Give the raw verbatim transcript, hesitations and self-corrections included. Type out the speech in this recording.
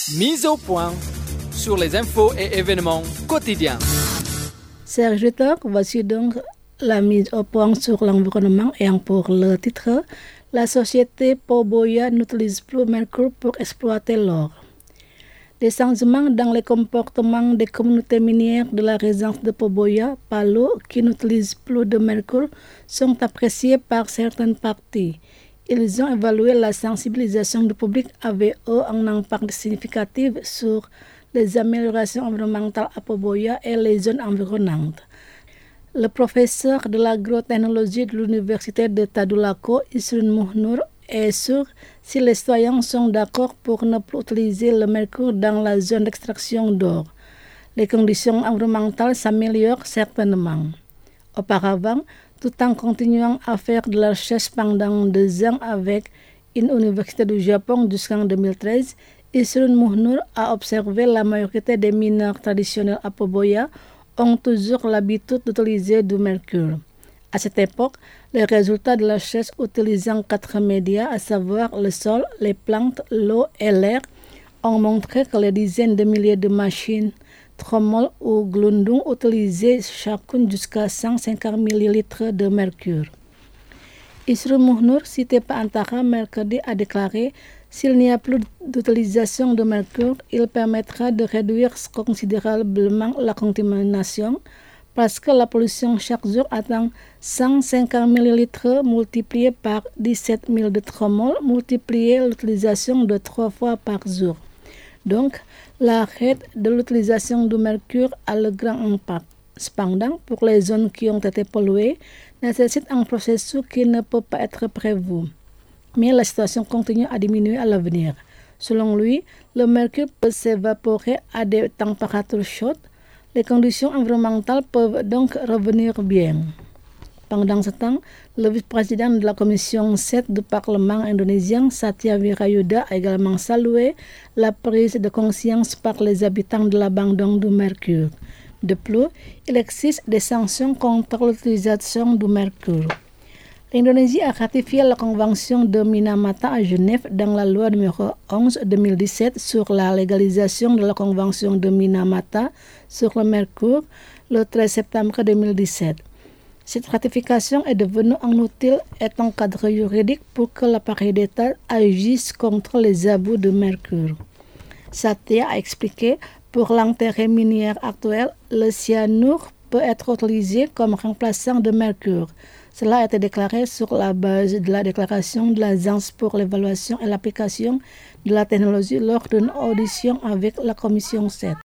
Mise au point sur les infos et événements quotidiens. Chers auditeurs, voici donc la mise au point sur l'environnement et pour le titre, la société Poboya n'utilise plus mercure pour exploiter l'or. Les changements dans les comportements des communautés minières de la région de Poboya, Palo, qui n'utilisent plus de mercure, sont appréciés par certaines parties. Ils ont évalué la sensibilisation du public avait eu un impact significatif sur les améliorations environnementales à Poboya et les zones environnantes. Le professeur de l'agrotechnologie de l'université de Tadulako, Isrun Muhnur, est sûr si les citoyens sont d'accord pour ne plus utiliser le mercure dans la zone d'extraction d'or. Les conditions environnementales s'améliorent certainement. Auparavant, tout en continuant à faire de la recherche pendant deux ans avec une université du Japon jusqu'en deux mille treize, Isrun Muhnur a observé la majorité des mineurs traditionnels à Poboya ont toujours l'habitude d'utiliser du mercure. À cette époque, les résultats de la recherche utilisant quatre médias, à savoir le sol, les plantes, l'eau et l'air, ont montré que les dizaines de milliers de machines trommel ou glundung utilisaient chacune jusqu'à cent cinquante millilitres de mercure. Isrun Muhnur, cité par Antara mercredi, a déclaré « S'il n'y a plus d'utilisation de mercure, il permettra de réduire considérablement la contamination parce que la pollution chaque jour atteint cent cinquante millilitres multiplié par dix-sept mille de trommel, multiplié l'utilisation de trois fois par jour. Donc, l'arrêt de l'utilisation du mercure a le grand impact. Cependant, pour les zones qui ont été polluées, nécessite un processus qui ne peut pas être prévu. Mais la situation continue à diminuer à l'avenir. Selon lui, le mercure peut s'évaporer à des températures chaudes. Les conditions environnementales peuvent donc revenir bien. Pendant ce temps, le vice-président de la commission sept du Parlement indonésien, Satya Wirayuda, a également salué la prise de conscience par les habitants de l'abandon du mercure. De plus, il existe des sanctions contre l'utilisation du mercure. L'Indonésie a ratifié la convention de Minamata à Genève dans la loi numéro onze deux mille dix-sept sur la légalisation de la convention de Minamata sur le mercure le treize septembre deux mille dix-sept. Cette ratification est devenue un outil et un cadre juridique pour que l'appareil d'État agisse contre les abus de mercure. Satya a expliqué, pour l'intérêt minier actuel, le cyanure peut être utilisé comme remplaçant de mercure. Cela a été déclaré sur la base de la déclaration de l'Agence pour l'évaluation et l'application de la technologie lors d'une audition avec la commission sept.